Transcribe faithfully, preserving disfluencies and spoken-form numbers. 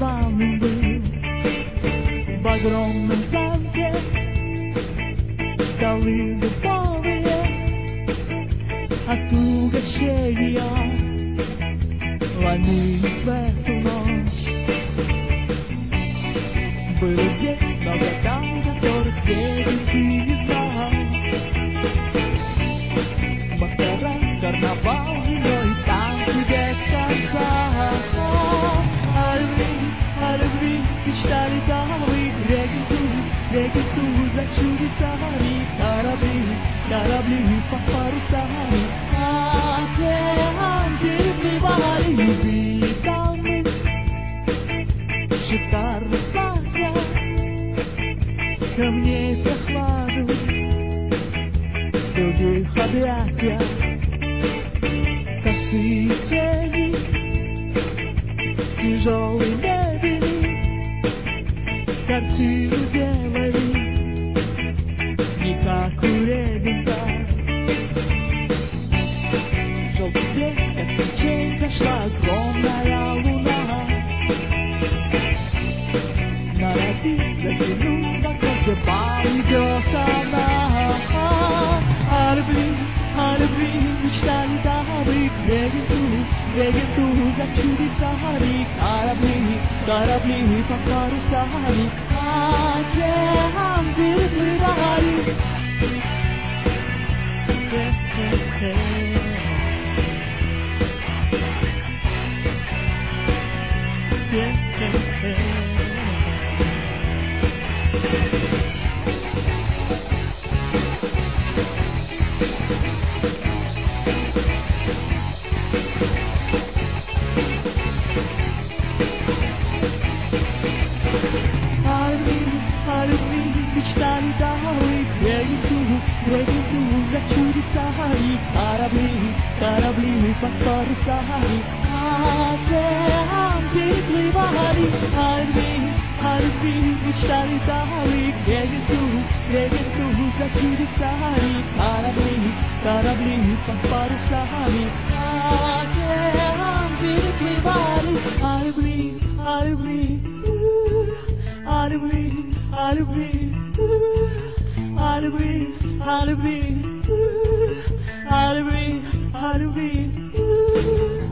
желанным был в огромном замке. Столы дубовые от угощения ломились в эту ночь. Было здесь много дам, которых ведет ты не знал. Маскарад, карнавал, вино и танцы без конца. О любви, о любви мечтали дамы, регенту, регенту за чудесами. Корабли, корабли по парусами, океан переплывали. Любви дамы, шикарно платья, ко мне прохладу в других объятия. Косые тени, тяжелые мебели, картину делали не как у регента. Желтый снег, как свечей, зашла огромная луна. На роды затянулась вокруг, где бал идет она. О любви, о любви мечтали дамы, к регенту, к регенту за чудесами. Корабли, корабли по парусами, океан переплывали. Мечтали дамы, к регенту, к регенту за чудесами. Корабли, корабли под парусами, океан переплывали. О любви, о любви мечтали дамы, к регенту, к регенту за чудесами. Корабли, корабли под парусами, океан переплывали. О любви, о любви, о любви, о любви, о любви, о любви, о любви, о любви.